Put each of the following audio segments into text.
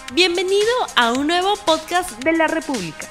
Bienvenido a un nuevo podcast de la República.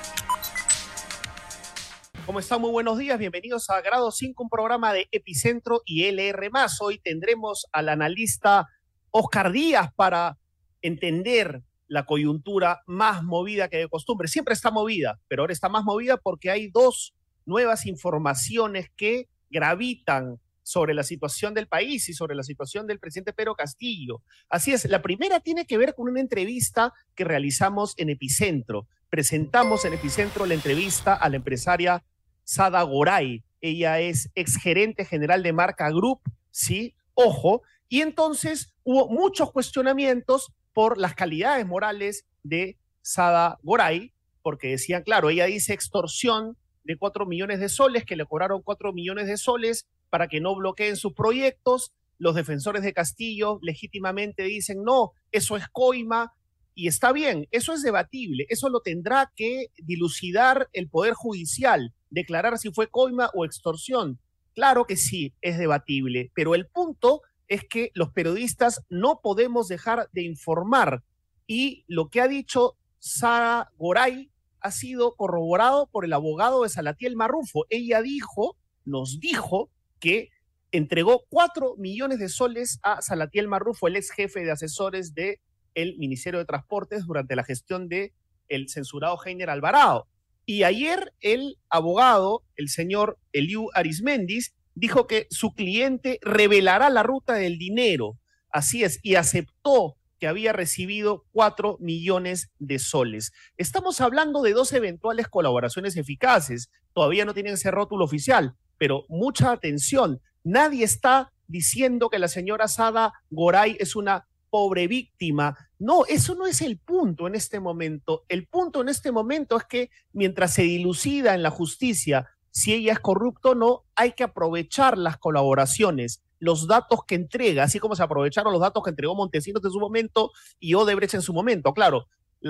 ¿Cómo están? Muy buenos días. Bienvenidos a Grado 5, un programa de Epicentro y LR+. Hoy tendremos al analista Oscar Díaz para entender la coyuntura más movida que de costumbre. Siempre está movida, pero ahora está más movida porque hay dos nuevas informaciones que gravitan sobre la situación del país y sobre la situación del presidente Pedro Castillo. Así es, la primera tiene que ver con una entrevista que realizamos en Epicentro. Presentamos en Epicentro la entrevista a la empresaria Sada Goray. Ella es exgerente general de Marca Group, ¿sí? Ojo. Y entonces hubo muchos cuestionamientos por las calidades morales de Sada Goray, porque decían, claro, ella dice extorsión de 4 millones de soles, que le cobraron 4 millones de soles para que no bloqueen sus proyectos. Los defensores de Castillo legítimamente dicen, no, eso es coima, y está bien, eso es debatible, eso lo tendrá que dilucidar el Poder Judicial, declarar si fue coima o extorsión. Claro que sí, es debatible, pero el punto es que los periodistas no podemos dejar de informar, y lo que ha dicho Sada Goray ha sido corroborado por el abogado de Salatiel Marrufo. Ella nos dijo que entregó 4 millones de soles a Salatiel Marrufo, el ex jefe de asesores del Ministerio de Transportes durante la gestión del censurado Heiner Alvarado. Y ayer el abogado, el señor Eliu Arismendis, dijo que su cliente revelará la ruta del dinero. Así es, y aceptó que había recibido 4 millones de soles. Estamos hablando de dos eventuales colaboraciones eficaces. Todavía no tienen ese rótulo oficial, pero mucha atención. Nadie está diciendo que la señora Sada Goray es una pobre víctima. No, eso no es el punto en este momento. El punto en este momento es que mientras se dilucida en la justicia si ella es corrupta o no, hay que aprovechar las colaboraciones, los datos que entrega, así como se aprovecharon los datos que entregó Montesinos en su momento y Odebrecht en su momento. Claro,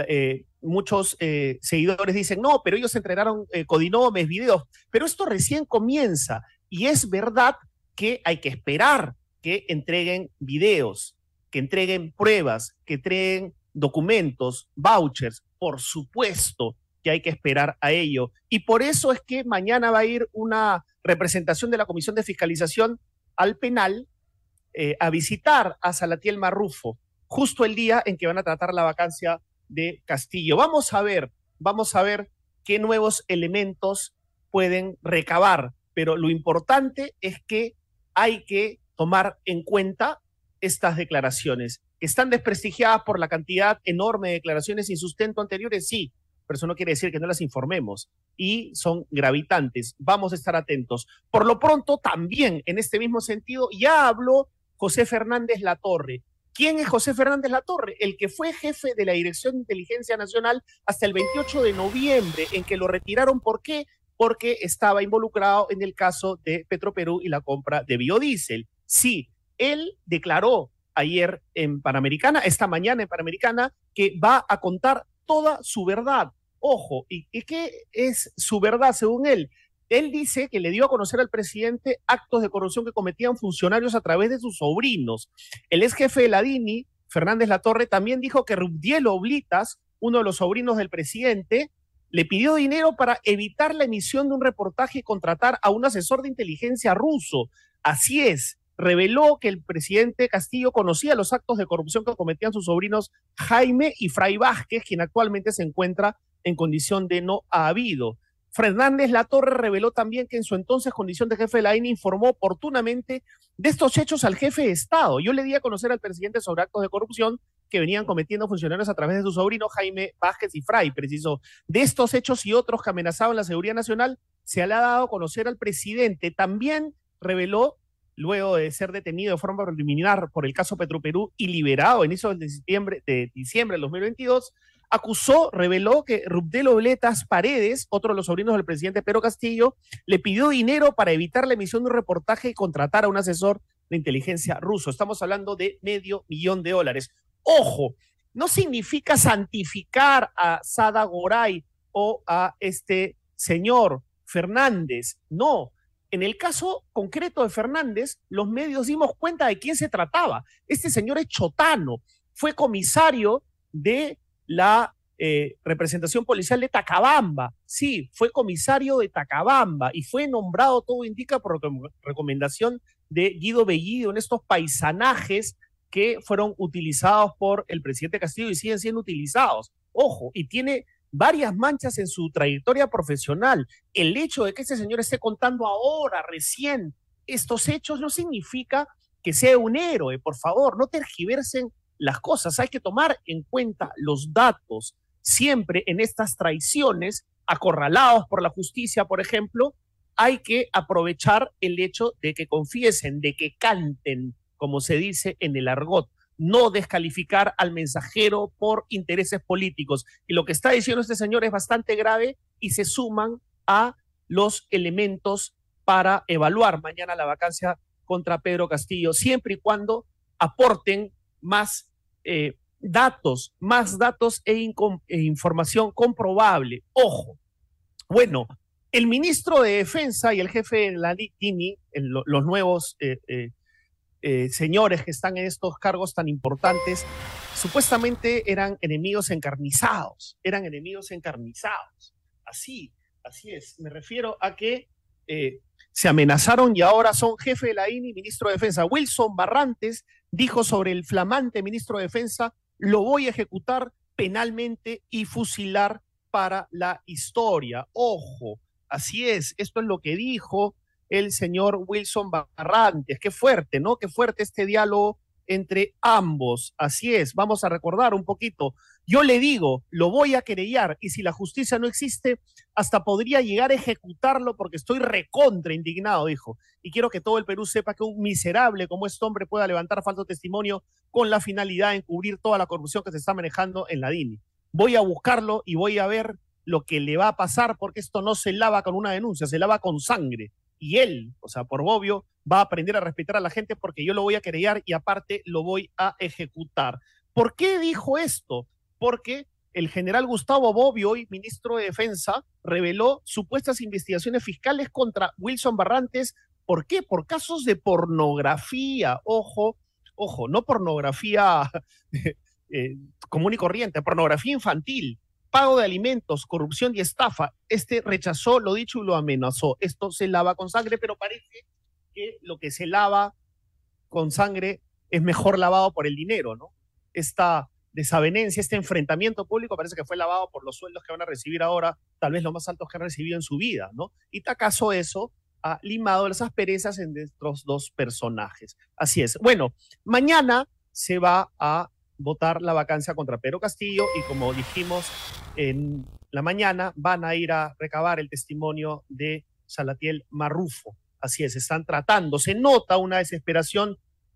muchos seguidores dicen, no, pero ellos entregaron codinomes, videos, pero esto recién comienza, y es verdad que hay que esperar que entreguen videos, que entreguen pruebas, que entreguen documentos, vouchers. Por supuesto que hay que esperar a ello, y por eso es que mañana va a ir una representación de la Comisión de Fiscalización al penal a visitar a Salatiel Marrufo, justo el día en que van a tratar la vacancia de Castillo. Vamos a ver qué nuevos elementos pueden recabar, pero lo importante es que hay que tomar en cuenta estas declaraciones, que están desprestigiadas por la cantidad enorme de declaraciones sin sustento anteriores, sí, pero eso no quiere decir que no las informemos, y son gravitantes. Vamos a estar atentos. Por lo pronto, también en este mismo sentido, ya habló José Fernández Latorre. ¿Quién es José Fernández Latorre? El que fue jefe de la Dirección de Inteligencia Nacional hasta el 28 de noviembre, en que lo retiraron. ¿Por qué? Porque estaba involucrado en el caso de Petroperú y la compra de biodiesel. Sí, él declaró ayer en Panamericana, esta mañana en Panamericana, que va a contar toda su verdad. Ojo, ¿y qué es su verdad según él? Él dice que le dio a conocer al presidente actos de corrupción que cometían funcionarios a través de sus sobrinos. El ex jefe de la DINI, Fernández Latorre, también dijo que Rubdiel Oblitas, uno de los sobrinos del presidente, le pidió dinero para evitar la emisión de un reportaje y contratar a un asesor de inteligencia ruso. Así es, reveló que el presidente Castillo conocía los actos de corrupción que cometían sus sobrinos Jaime y Fray Vázquez, quien actualmente se encuentra en condición de no habido. Fernández Latorre reveló también que en su entonces condición de jefe de la DINI informó oportunamente de estos hechos al jefe de Estado. Yo le di a conocer al presidente sobre actos de corrupción que venían cometiendo funcionarios a través de sus sobrinos Jaime Vázquez y Fray, precisó. De estos hechos y otros que amenazaban la seguridad nacional, se le ha dado a conocer al presidente. También reveló, luego de ser detenido de forma preliminar por el caso Petroperú y liberado en inicios de diciembre del 2022, reveló que Rubdiel Obletas Paredes, otro de los sobrinos del presidente Pedro Castillo, le pidió dinero para evitar la emisión de un reportaje y contratar a un asesor de inteligencia ruso. Estamos hablando de $500,000. Ojo, no significa santificar a Sada Goray o a este señor Fernández, no. En el caso concreto de Fernández, los medios dimos cuenta de quién se trataba. Este señor es chotano, fue comisario de la representación policial de Tacabamba. Sí, fue comisario de Tacabamba y fue nombrado, todo indica, por recomendación de Guido Bellido en estos paisanajes que fueron utilizados por el presidente Castillo y siguen siendo utilizados. Ojo, y tiene varias manchas en su trayectoria profesional. El hecho de que este señor esté contando ahora, recién, estos hechos no significa que sea un héroe. Por favor, no tergiversen las cosas. Hay que tomar en cuenta los datos. Siempre en estas traiciones, acorralados por la justicia, por ejemplo, hay que aprovechar el hecho de que confiesen, de que canten, como se dice en el argot, no descalificar al mensajero por intereses políticos. Y lo que está diciendo este señor es bastante grave y se suman a los elementos para evaluar mañana la vacancia contra Pedro Castillo, siempre y cuando aporten más datos e información comprobable. Ojo, bueno, el ministro de Defensa y el jefe de la DINI, los nuevos señores que están en estos cargos tan importantes, supuestamente eran enemigos encarnizados. Así es. Me refiero a que se amenazaron y ahora son jefe de la DINI y ministro de Defensa. Wilson Barrantes dijo sobre el flamante ministro de Defensa: lo voy a ejecutar penalmente y fusilar para la historia. Ojo, así es, esto es lo que dijo el señor Wilson Barrantes. Qué fuerte, ¿no? Qué fuerte este diálogo entre ambos. Así es, vamos a recordar un poquito. Yo le digo, lo voy a querellar y si la justicia no existe, hasta podría llegar a ejecutarlo porque estoy recontra indignado, dijo. Y quiero que todo el Perú sepa que un miserable como este hombre pueda levantar falso testimonio con la finalidad de encubrir toda la corrupción que se está manejando en la DINI. Voy a buscarlo y voy a ver lo que le va a pasar porque esto no se lava con una denuncia, se lava con sangre. Y él, o sea, por Bobbio, va a aprender a respetar a la gente porque yo lo voy a querellar y aparte lo voy a ejecutar. ¿Por qué dijo esto? Porque el general Gustavo Bobbio, hoy ministro de Defensa, reveló supuestas investigaciones fiscales contra Wilson Barrantes. ¿Por qué? Por casos de pornografía. Ojo, no pornografía común y corriente, pornografía infantil, pago de alimentos, corrupción y estafa. Este rechazó lo dicho y lo amenazó. Esto se lava con sangre, pero parece que lo que se lava con sangre es mejor lavado por el dinero, ¿no? Esta desavenencia, este enfrentamiento público parece que fue lavado por los sueldos que van a recibir ahora, tal vez los más altos que han recibido en su vida, ¿no? Y acaso eso ha limado las asperezas entre estos dos personajes. Así es. Bueno, mañana se va a votar la vacancia contra Pedro Castillo y como dijimos en la mañana van a ir a recabar el testimonio de Salatiel Marrufo. Así es, están tratando, se nota una desesperación,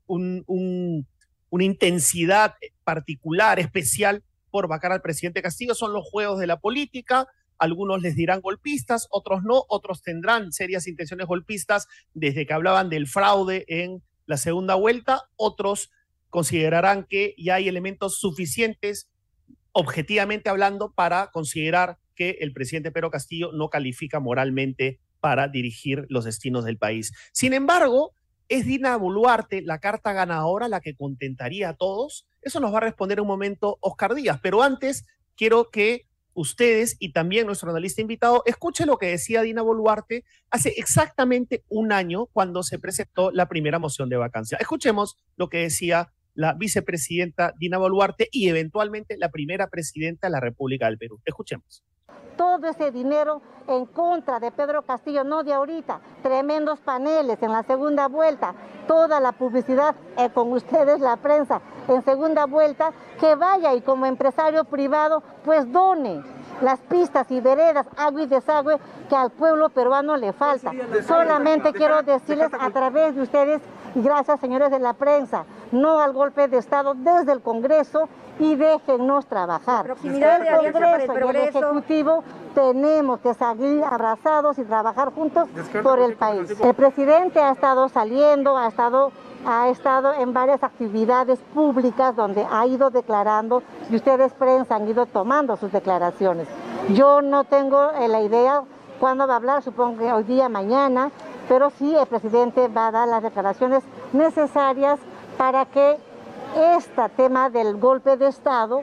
una intensidad particular, especial por vacar al presidente Castillo. Son los juegos de la política, algunos les dirán golpistas, otros no, otros tendrán serias intenciones golpistas desde que hablaban del fraude en la segunda vuelta, otros considerarán que ya hay elementos suficientes, objetivamente hablando, para considerar que el presidente Pedro Castillo no califica moralmente para dirigir los destinos del país. Sin embargo, ¿es Dina Boluarte la carta ganadora, la que contentaría a todos? Eso nos va a responder en un momento Oscar Díaz, pero antes quiero que ustedes y también nuestro analista invitado escuchen lo que decía Dina Boluarte hace exactamente un año cuando se presentó la primera moción de vacancia. Escuchemos lo que decía la vicepresidenta Dina Boluarte y eventualmente la primera presidenta de la República del Perú. Escuchemos. Todo ese dinero en contra de Pedro Castillo, no de ahorita, tremendos paneles en la segunda vuelta, toda la publicidad con ustedes, la prensa, en segunda vuelta, que vaya y como empresario privado, pues done las pistas y veredas, agua y desagüe que al pueblo peruano le falta. Solamente quiero decirles a través de ustedes, y gracias señores de la prensa, no al golpe de Estado desde el Congreso y déjennos trabajar. El Congreso y el Ejecutivo tenemos que seguir abrazados y trabajar juntos por el país. El presidente ha estado saliendo, ha estado en varias actividades públicas donde ha ido declarando y ustedes prensa han ido tomando sus declaraciones. Yo no tengo la idea cuándo va a hablar, supongo que hoy día, mañana, pero sí el presidente va a dar las declaraciones necesarias para que este tema del golpe de Estado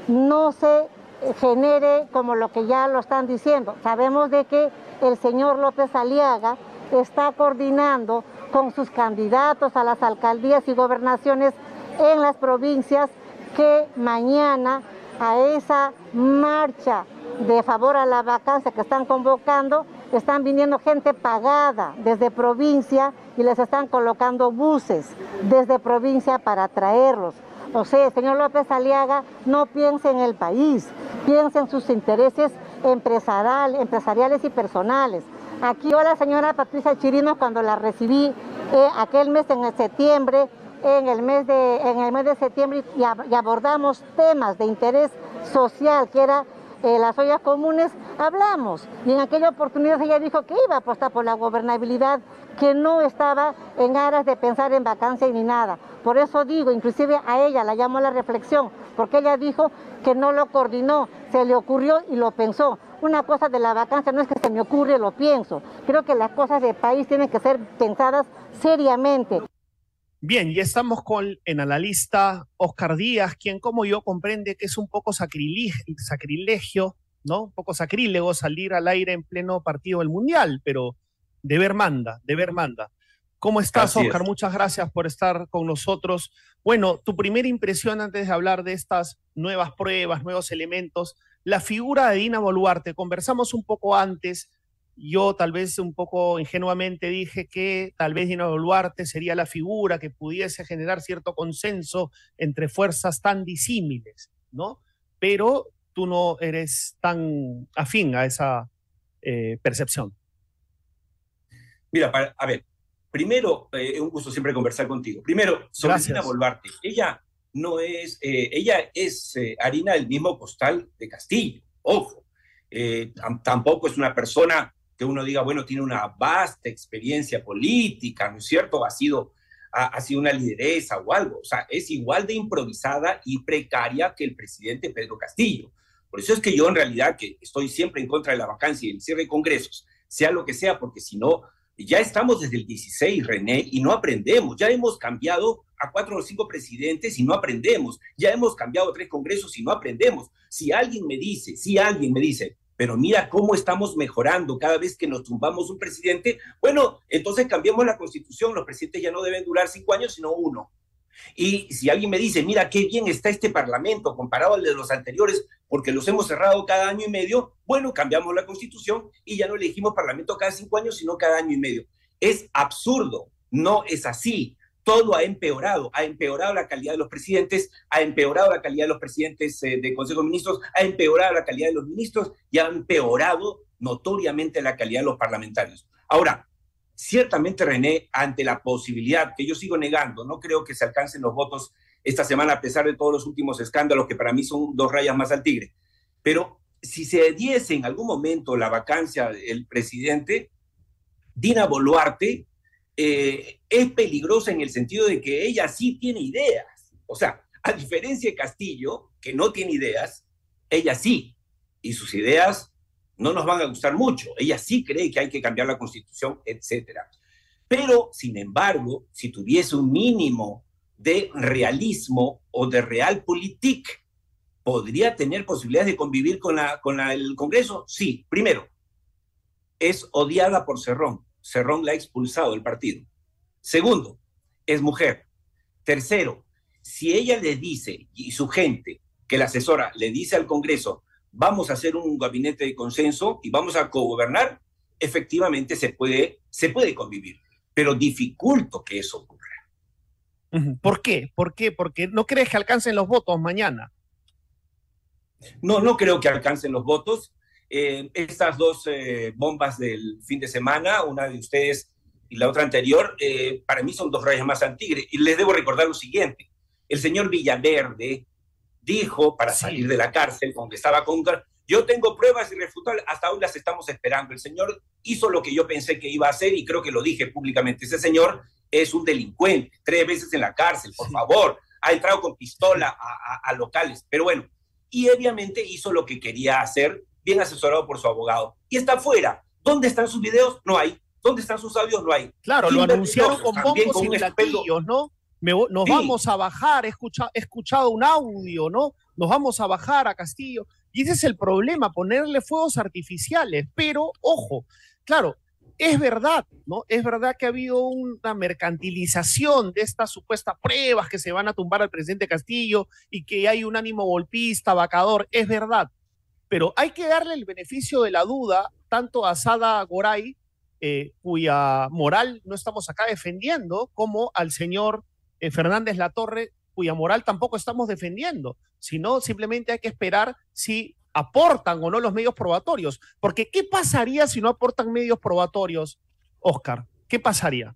no se genere como lo que ya lo están diciendo. Sabemos de que el señor López Aliaga está coordinando con sus candidatos a las alcaldías y gobernaciones en las provincias que mañana a esa marcha de favor a la vacancia que están convocando, están viniendo gente pagada desde provincia y les están colocando buses desde provincia para traerlos. O sea, señor López Aliaga no piensa en el país, piensa en sus intereses empresariales y personales. Aquí yo a la señora Patricia Chirinos, cuando la recibí aquel mes en septiembre, en el mes de septiembre, y abordamos temas de interés social, que era las ollas comunes, hablamos. Y en aquella oportunidad ella dijo que iba a apostar por la gobernabilidad, que no estaba en aras de pensar en vacancia ni nada. Por eso digo, inclusive a ella la llamo a la reflexión, porque ella dijo que no lo coordinó, se le ocurrió y lo pensó. Una cosa de la vacancia no es que se me ocurre, lo pienso. Creo que las cosas del país tienen que ser pensadas seriamente. Bien, ya estamos con el analista Oscar Díaz, quien como yo comprende que es un poco sacrilegio, ¿no? Un poco sacrílego salir al aire en pleno partido del Mundial, pero deber manda, deber manda. ¿Cómo estás, Oscar? Muchas gracias por estar con nosotros. Bueno, tu primera impresión antes de hablar de estas nuevas pruebas, nuevos elementos, la figura de Dina Boluarte. Conversamos un poco antes. Yo tal vez un poco ingenuamente dije que tal vez Dina Boluarte sería la figura que pudiese generar cierto consenso entre fuerzas tan disímiles, ¿no? Pero tú no eres tan afín a esa percepción. Mira, a ver, primero, es un gusto siempre conversar contigo. Primero, sobre Dina Boluarte. Ella es harina del mismo costal de Castillo, ojo. Tampoco es una persona que uno diga, bueno, tiene una vasta experiencia política, ¿no es cierto? Ha sido una lideresa o algo. O sea, es igual de improvisada y precaria que el presidente Pedro Castillo. Por eso es que yo en realidad que estoy siempre en contra de la vacancia y el cierre de congresos, sea lo que sea, porque si no, ya estamos desde el 16, René, y no aprendemos. Ya hemos cambiado a 4 o 5 presidentes y no aprendemos. Ya hemos cambiado 3 congresos y no aprendemos. Si alguien me dice, pero mira cómo estamos mejorando cada vez que nos tumbamos un presidente, bueno, entonces cambiamos la Constitución, los presidentes ya no deben durar 5 años, sino 1. Y si alguien me dice, mira qué bien está este Parlamento comparado al de los anteriores, porque los hemos cerrado cada año y medio, bueno, cambiamos la Constitución y ya no elegimos Parlamento cada 5 años, sino cada año y medio. Es absurdo, no es así. Todo ha empeorado la calidad de los presidentes, ha empeorado la calidad de los presidentes de Consejo de Ministros, ha empeorado la calidad de los ministros y ha empeorado notoriamente la calidad de los parlamentarios. Ahora, ciertamente, René, ante la posibilidad, que yo sigo negando, no creo que se alcancen los votos esta semana a pesar de todos los últimos escándalos que para mí son 2 rayas más al tigre, pero si se diese en algún momento la vacancia del presidente, Dina Boluarte es peligrosa en el sentido de que ella sí tiene ideas. O sea, a diferencia de Castillo, que no tiene ideas, ella sí. Y sus ideas no nos van a gustar mucho. Ella sí cree que hay que cambiar la Constitución, etcétera. Pero, sin embargo, si tuviese un mínimo de realismo o de realpolitik, ¿podría tener posibilidades de convivir con el Congreso? Sí. Primero, es odiada por Cerrón. Cerrón la ha expulsado del partido. Segundo, es mujer. Tercero, si ella le dice, y su gente, que la asesora, le dice al Congreso, vamos a hacer un gabinete de consenso y vamos a cogobernar, efectivamente se puede convivir, pero dificulto que eso ocurra. ¿Por qué? Porque no crees que alcancen los votos mañana. No creo que alcancen los votos. Estas 2 bombas del fin de semana, una de ustedes y la otra anterior, para mí son 2 rayas más al tigre. Y les debo recordar lo siguiente. El señor Villaverde dijo, para salir de la cárcel, donde estaba con... Yo tengo pruebas irrefutables, hasta hoy las estamos esperando. El señor hizo lo que yo pensé que iba a hacer y creo que lo dije públicamente. Ese señor es un delincuente, 3 veces en la cárcel, por favor. Ha entrado con pistola a locales. Pero bueno, y obviamente hizo lo que quería hacer, bien asesorado por su abogado. Y está fuera. ¿Dónde están sus videos? No hay. ¿Dónde están sus audios? No hay. Claro, lo anunciaron con bombos y platillos, ¿no? nos Sí. vamos a bajar, he escuchado un audio, ¿no? Nos vamos a bajar a Castillo. Y ese es el problema, ponerle fuegos artificiales. Pero, ojo, claro, es verdad, ¿no? Es verdad que ha habido una mercantilización de estas supuestas pruebas que se van a tumbar al presidente Castillo y que hay un ánimo golpista, vacador, es verdad. Pero hay que darle el beneficio de la duda tanto a Sada Goray, cuya moral no estamos acá defendiendo, como al señor Fernández Latorre, cuya moral tampoco estamos defendiendo, sino simplemente hay que esperar si aportan o no los medios probatorios. Porque ¿qué pasaría si no aportan medios probatorios, Oscar? ¿Qué pasaría?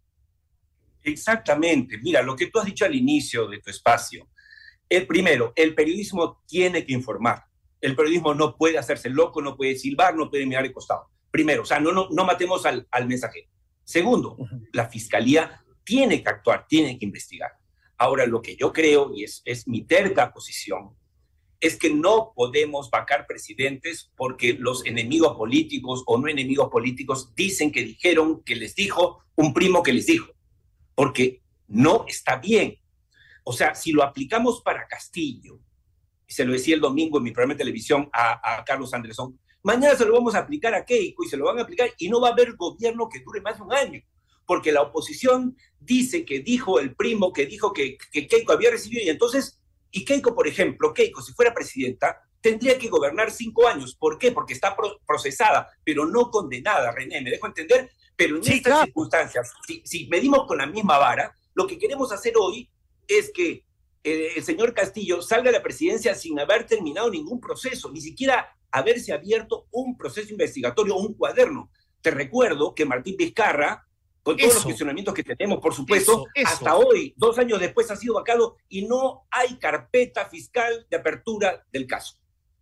Exactamente. Mira, lo que tú has dicho al inicio de tu espacio. Primero, el periodismo tiene que informar. El periodismo no puede hacerse loco, no puede silbar, no puede mirar de costado. Primero, o sea, no matemos al mensajero. Segundo, la fiscalía tiene que actuar, tiene que investigar. Ahora, lo que yo creo, y es mi terca posición, es que no podemos vacar presidentes porque los enemigos políticos o no enemigos políticos dicen que dijeron que les dijo un primo que les dijo, porque no está bien. O sea, si lo aplicamos para Castillo, y se lo decía el domingo en mi programa de televisión a Carlos Andrezón, mañana se lo vamos a aplicar a Keiko y se lo van a aplicar y no va a haber gobierno que dure más de un año, porque la oposición dice que dijo el primo, que dijo que Keiko había recibido, y entonces, y Keiko, por ejemplo, Keiko, si fuera presidenta, tendría que gobernar 5 años. ¿Por qué? Porque está procesada, pero no condenada, René, ¿me dejo entender? Pero en estas circunstancias, si medimos con la misma vara, lo que queremos hacer hoy es que el señor Castillo salga de la presidencia sin haber terminado ningún proceso, ni siquiera haberse abierto un proceso investigatorio o un cuaderno. Te recuerdo que Martín Vizcarra, con todos los cuestionamientos que tenemos, por supuesto, hasta hoy, 2 años después, ha sido vacado y no hay carpeta fiscal de apertura del caso.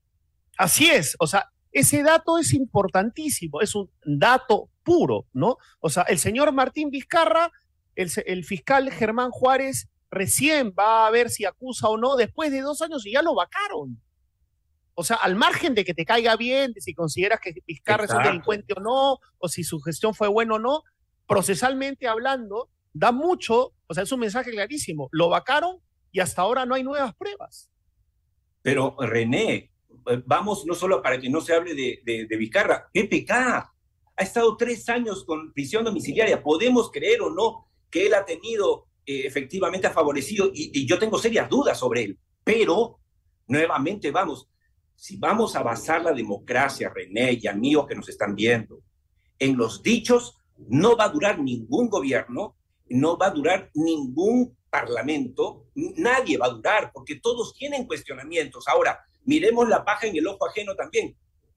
Así es, o sea, ese dato es importantísimo, es un dato puro, ¿no? O sea, el señor Martín Vizcarra, el fiscal Germán Juárez, recién va a ver si acusa o no después de 2 años y ya lo vacaron. O sea, al margen de que te caiga bien, de si consideras que Vizcarra es un delincuente o no, o si su gestión fue buena o no, procesalmente hablando, da mucho, o sea, es un mensaje clarísimo. Lo vacaron y hasta ahora no hay nuevas pruebas. Pero, René, vamos no solo para que no se hable de Vizcarra, PPK ha estado 3 años con prisión domiciliaria. Podemos creer o no que él ha tenido, efectivamente ha favorecido, y yo tengo serias dudas sobre él, pero nuevamente si vamos a basar la democracia, René y amigos que nos están viendo, en los dichos, no va a durar ningún gobierno, no va a durar ningún parlamento, nadie va a durar, porque todos tienen cuestionamientos. Ahora, miremos la paja en el ojo ajeno también.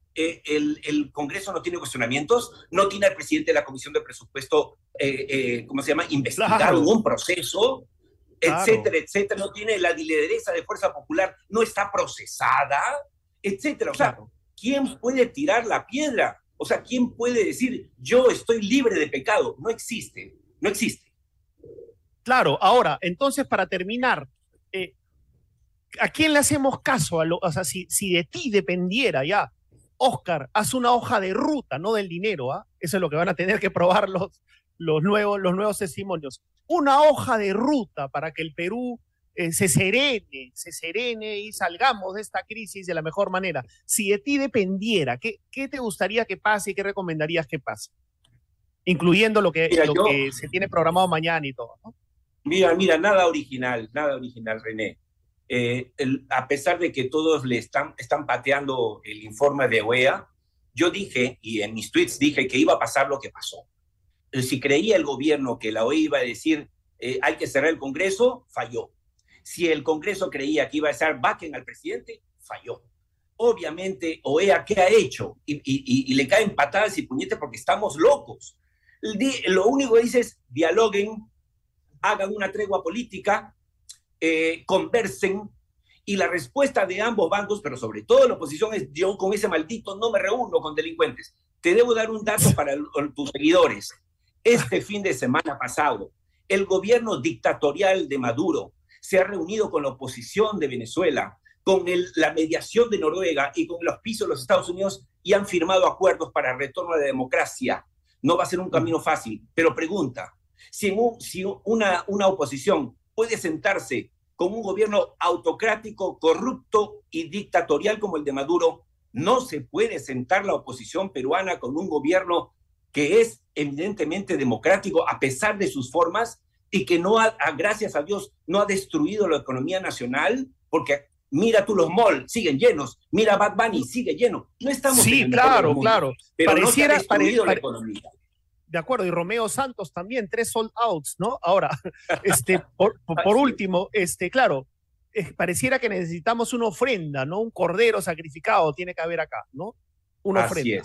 El Congreso no tiene cuestionamientos, no tiene al presidente de la Comisión de Presupuesto, investigado en un proceso, etcétera, etcétera, no tiene la lideresa de Fuerza Popular, no está procesada, etcétera. O sea, ¿quién puede tirar la piedra? O sea, ¿quién puede decir, yo estoy libre de pecado? No existe, no existe. Claro, ahora, entonces, para terminar, ¿a quién le hacemos caso? O sea, si de ti dependiera ya, Oscar, haz una hoja de ruta, no del dinero, ¿ah? Eso es lo que van a tener que probar los nuevos testimonios. Una hoja de ruta para que el Perú se serene y salgamos de esta crisis de la mejor manera. Si de ti dependiera, ¿qué te gustaría que pase y qué recomendarías que pase? Incluyendo lo que se tiene programado mañana y todo, ¿no? Mira, nada original, René. A pesar de que todos le están pateando el informe de OEA, yo dije, y en mis tweets dije que iba a pasar lo que pasó. Si creía el gobierno que la OEA iba a decir hay que cerrar el Congreso, falló. Si el Congreso creía que iba a ser vaquen al presidente, falló. Obviamente, OEA, ¿qué ha hecho? Y le caen patadas y puñetes porque estamos locos. Lo único que dice es dialoguen, hagan una tregua política, conversen, y la respuesta de ambos bandos, pero sobre todo la oposición, es: yo con ese maldito no me reúno con delincuentes. Te debo dar un dato para tus seguidores. Este fin de semana pasado, el gobierno dictatorial de Maduro se ha reunido con la oposición de Venezuela, con la mediación de Noruega y con el auspicio de los Estados Unidos, y han firmado acuerdos para el retorno a la democracia. No va a ser un camino fácil, pero pregunta, si una oposición puede sentarse con un gobierno autocrático, corrupto y dictatorial como el de Maduro. No se puede sentar la oposición peruana con un gobierno que es evidentemente democrático a pesar de sus formas y que no ha, gracias a Dios, no ha destruido la economía nacional, porque mira tú, los malls siguen llenos, mira Bad Bunny sigue lleno. No estamos sí, en el claro, mundo, claro. pero Pareciera, no se ha destruido la economía. De acuerdo, y Romeo Santos también, 3 sold outs, ¿no? Ahora, por último, claro, pareciera que necesitamos una ofrenda, ¿no? Un cordero sacrificado tiene que haber acá, ¿no? Una ofrenda.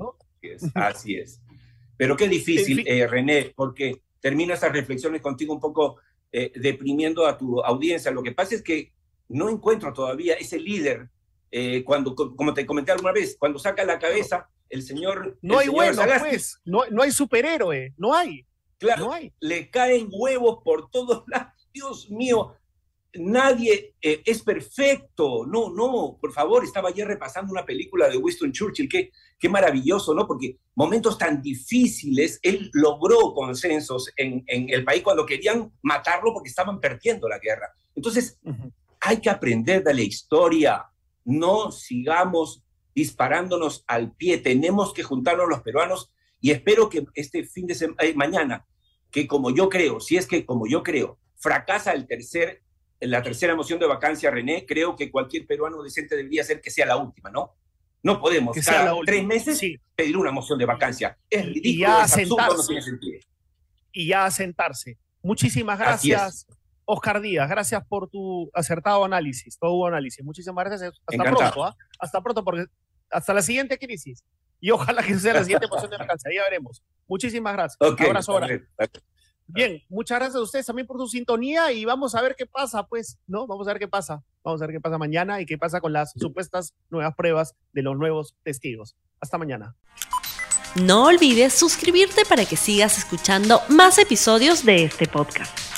Así es. Pero qué difícil, René, porque termino estas reflexiones contigo un poco deprimiendo a tu audiencia. Lo que pasa es que no encuentro todavía ese líder, como te comenté alguna vez, cuando saca la cabeza el señor... No hay bueno, Sagasti, pues, no hay superhéroe, no hay. Claro, no hay. Le caen huevos por todos lados. Dios mío, nadie es perfecto. No, por favor, estaba ayer repasando una película de Winston Churchill, qué maravilloso, ¿no? Porque momentos tan difíciles, él logró consensos en el país cuando querían matarlo porque estaban perdiendo la guerra. Entonces, hay que aprender de la historia. No sigamos disparándonos al pie. Tenemos que juntarnos los peruanos y espero que este fin de semana, mañana, que como yo creo, si es que como yo creo, fracasa la tercera moción de vacancia, René, creo que cualquier peruano decente debería ser que sea la última, ¿no? No podemos cada 3 meses pedir una moción de vacancia. Es ridículo, es absurdo, no tiene sentido. Y ya a sentarse. Muchísimas gracias, Oscar Díaz. Gracias por tu acertado análisis, todo análisis. Muchísimas gracias. Hasta pronto, ¿eh? Hasta pronto, porque hasta la siguiente crisis. Y ojalá que sea la siguiente moción de vacancia. Ya veremos. Muchísimas gracias. Abrazo ahora. Bien, muchas gracias a ustedes también por su sintonía y vamos a ver qué pasa, pues, ¿no? Vamos a ver qué pasa. Vamos a ver qué pasa mañana y qué pasa con las supuestas nuevas pruebas de los nuevos testigos. Hasta mañana. No olvides suscribirte para que sigas escuchando más episodios de este podcast.